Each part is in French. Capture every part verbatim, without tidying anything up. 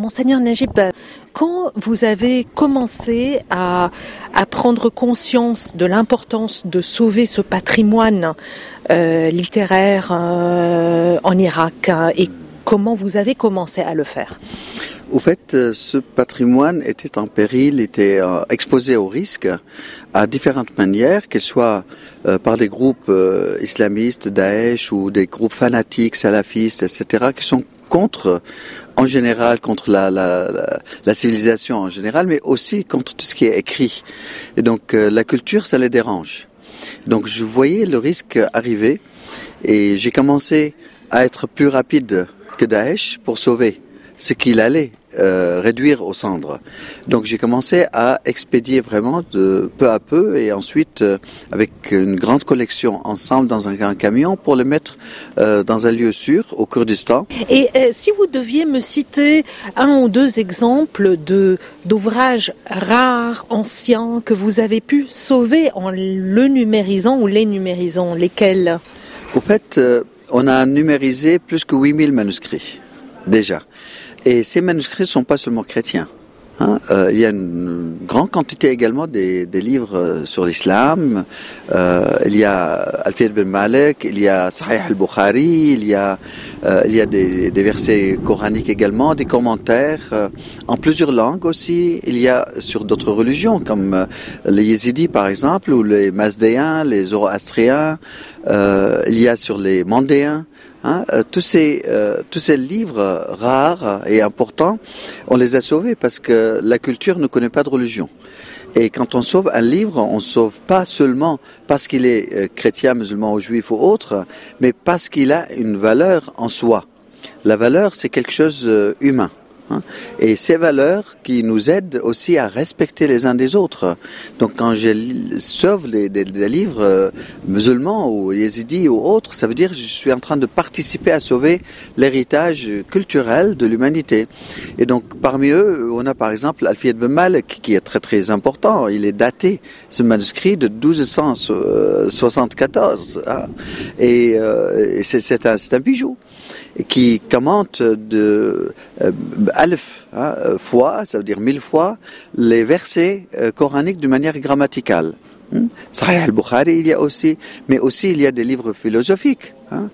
Monseigneur Najib, quand vous avez commencé à, à prendre conscience de l'importance de sauver ce patrimoine euh, littéraire euh, en Irak, et comment vous avez commencé à le faire? Au fait, ce patrimoine était en péril, était euh, exposé au risque à différentes manières, qu'elles soient euh, par des groupes euh, islamistes, Daesh, ou des groupes fanatiques, salafistes, et cetera, qui sont contre, en général, contre la, la, la, la civilisation en général, mais aussi contre tout ce qui est écrit. Et donc, euh, la culture, ça les dérange. Donc, je voyais le risque arriver, et j'ai commencé à être plus rapide que Daesh pour sauver ce qu'il allait euh, réduire aux cendres. Donc j'ai commencé à expédier vraiment de peu à peu, et ensuite euh, avec une grande collection ensemble dans un grand camion pour le mettre euh, dans un lieu sûr au Kurdistan. Et euh, si vous deviez me citer un ou deux exemples de d'ouvrages rares, anciens, que vous avez pu sauver en le numérisant ou les numérisant, lesquels? Au fait, euh, on a numérisé plus que huit mille manuscrits déjà. Et ces manuscrits ne sont pas seulement chrétiens. Hein. Euh, il y a une grande quantité également des, des livres sur l'islam. Euh, il y a Alfiya ibn Malik, il y a Sahih al-Bukhari, il y a, euh, il y a des, des versets coraniques également, des commentaires euh, en plusieurs langues aussi. Il y a sur d'autres religions comme euh, les Yézidis par exemple, ou les Mazdéens, les Zoroastriens. Euh, il y a sur les Mandéens. Hein, euh, tous ces euh, tous ces livres rares et importants, on les a sauvés parce que la culture ne connaît pas de religion. Et quand on sauve un livre, on ne sauve pas seulement parce qu'il est euh, chrétien, musulman ou juif ou autre, mais parce qu'il a une valeur en soi. La valeur, c'est quelque chose euh, humain. Hein, et ces valeurs qui nous aident aussi à respecter les uns des autres. Donc quand je sauve des, des, des livres euh, musulmans ou yézidis ou autres, ça veut dire que je suis en train de participer à sauver l'héritage culturel de l'humanité. Et donc parmi eux, on a par exemple Alfiya ibn Malik qui est très très important. Il est daté, ce manuscrit, de douze cent soixante-quatorze. Hein, et, euh, et c'est, c'est, un, c'est un bijou qui commente de euh, alf, hein, fois, ça veut dire mille fois, les versets euh, coraniques d'une manière grammaticale. Hmm? Sahih al-Bukhari, il y a aussi, mais aussi il y a des livres philosophiques. Hein?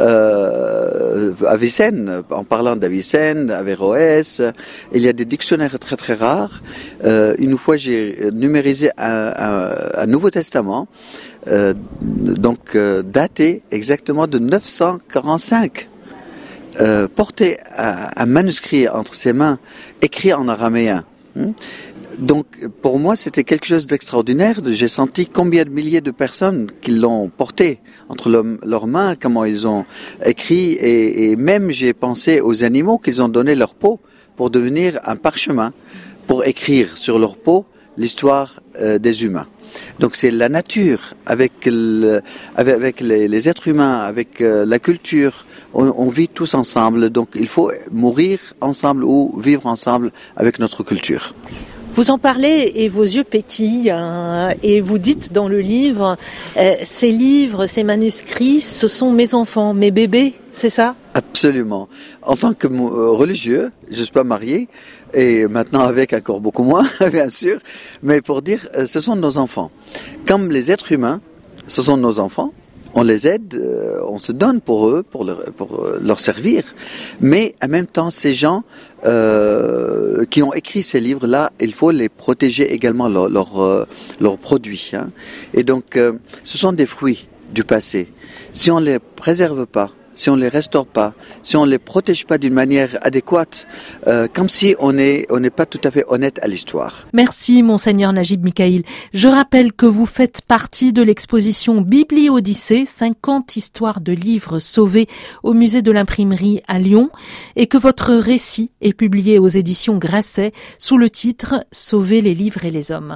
Euh, Avicenne, en parlant d'Avicenne, Averroès, il y a des dictionnaires très très rares. Euh, une fois, j'ai numérisé un, un, un Nouveau Testament, euh, donc euh, daté exactement de neuf cent quarante-cinq. Euh, porter un, un manuscrit entre ses mains, écrit en araméen. Hein? Donc, pour moi, c'était quelque chose d'extraordinaire. J'ai senti combien de milliers de personnes qui l'ont porté entre le, leurs mains, comment ils ont écrit, et, et même j'ai pensé aux animaux qu'ils ont donné leur peau pour devenir un parchemin, pour écrire sur leur peau l'histoire euh, des humains. Donc c'est la nature avec, le, avec, avec les, les êtres humains, avec euh, la culture, on, on vit tous ensemble, donc il faut mourir ensemble ou vivre ensemble avec notre culture. Vous en parlez et vos yeux pétillent, hein, et vous dites dans le livre, euh, ces livres, ces manuscrits, ce sont mes enfants, mes bébés, c'est ça? Absolument. En tant que euh, religieux, je ne suis pas marié, et maintenant avec encore beaucoup moins, bien sûr, mais pour dire, euh, ce sont nos enfants. Comme les êtres humains, ce sont nos enfants, on les aide, euh, on se donne pour eux, pour leur, pour leur servir, mais en même temps, ces gens euh, qui ont écrit ces livres-là, il faut les protéger également, leurs leur, euh, leur produits. Hein. Et donc, euh, ce sont des fruits du passé. Si on ne les préserve pas, si on ne les restaure pas, si on ne les protège pas d'une manière adéquate, euh, comme si on n'est on n'est pas tout à fait honnête à l'histoire. Merci, Monseigneur Najib Mikail. Je rappelle que vous faites partie de l'exposition Bibliodyssée, cinquante histoires de livres sauvés au musée de l'imprimerie à Lyon, et que votre récit est publié aux éditions Grasset sous le titre « Sauver les livres et les hommes ».